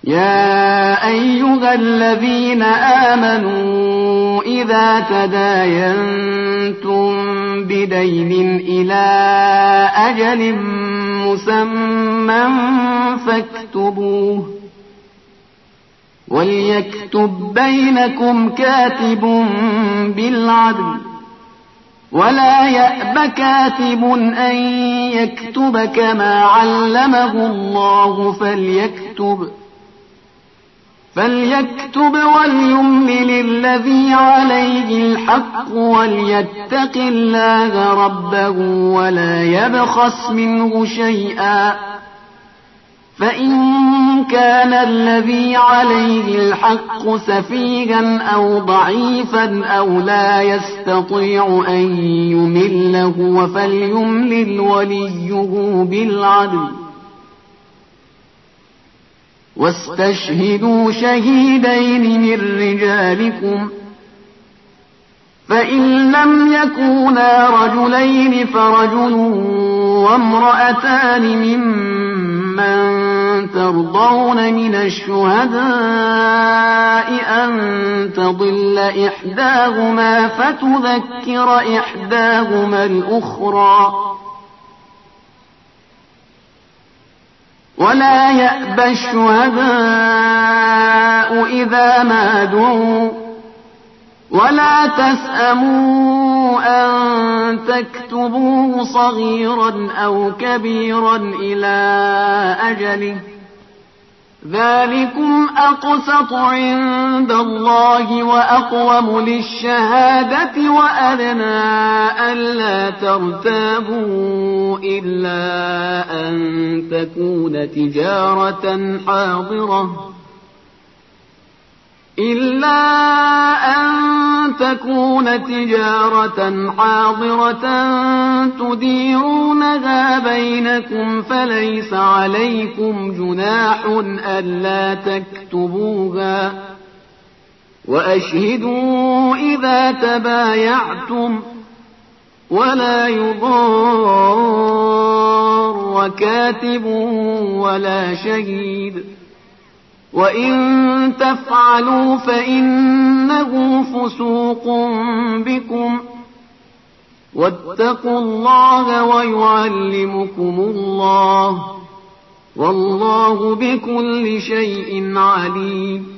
يا أيها الذين آمنوا إذا تداينتم بدين إلى أجل مسمى فاكتبوه، وليكتب بينكم كاتب بالعدل، ولا يأب كاتب أن يكتب كما علمه الله فليكتب وليملل الذي عليه الحق وليتق الله ربه ولا يبخس منه شيئا، فإن كان الذي عليه الحق سفيها أو ضعيفا أو لا يستطيع أن يمله فليملل وليه بالعدل، واستشهدوا شهيدين من رجالكم، فإن لم يكونا رجلين فرجل وامرأتان ممن ترضون من الشهداء أن تضل إحداهما فتذكر إحداهما الأخرى، ولا يأبى الشهداء إذا ما دعوا، ولا تسأموا أن تكتبوه صغيرا أو كبيرا إلى أجله، ذلكم أقسط عند الله وأقوم للشهادة وأدنى ألا ترتابوا إلا أن تكون تجارة حاضرة تديرونها بينكم فليس عليكم جناح ألا تكتبوها، وأشهدوا إذا تبايعتم، ولا يضار كاتب ولا شهيد، وإن تفعلوا فإنه فسوق بكم، واتقوا الله ويعلمكم الله، والله بكل شيء عليم.